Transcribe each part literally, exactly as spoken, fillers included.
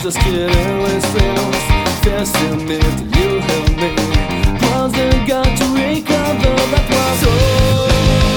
just kidding with feels. First you admit you held me. Was the gun to recover that was all.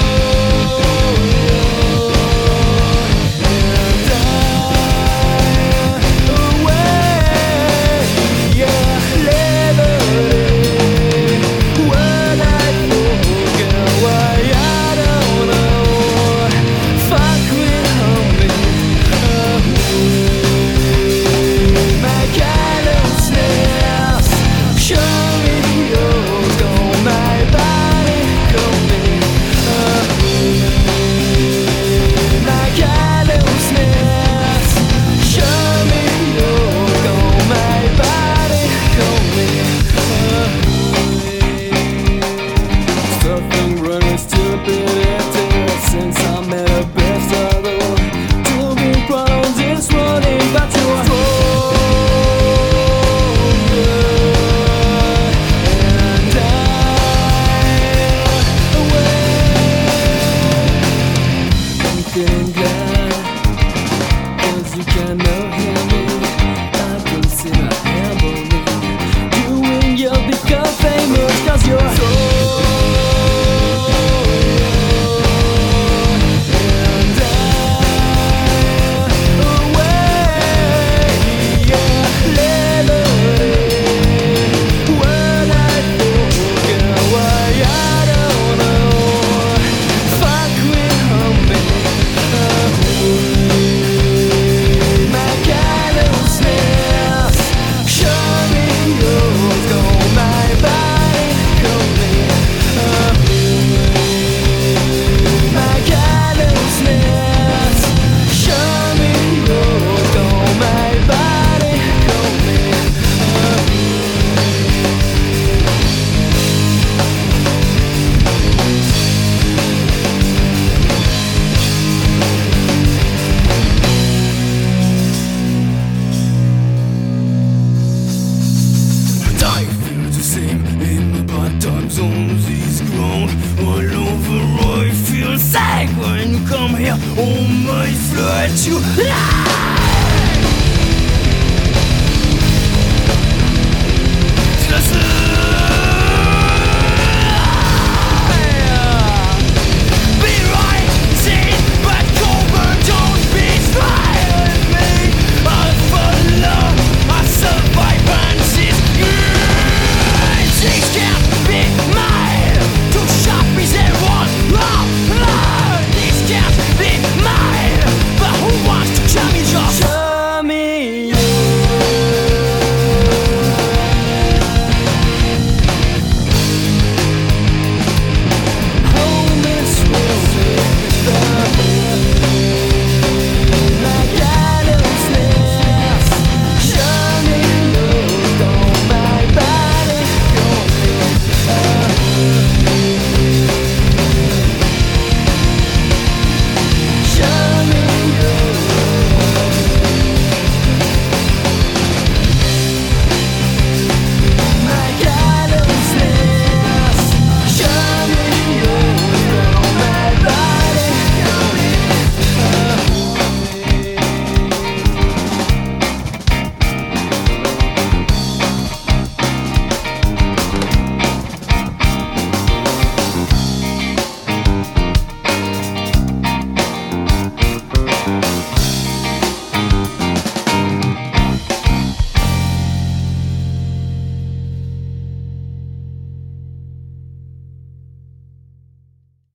You cannot hear me, I can see my hand on me. You and you'll become famous cause you're so. Zones grown all over. I feel sick when you come here. Oh my flood, you lie. Just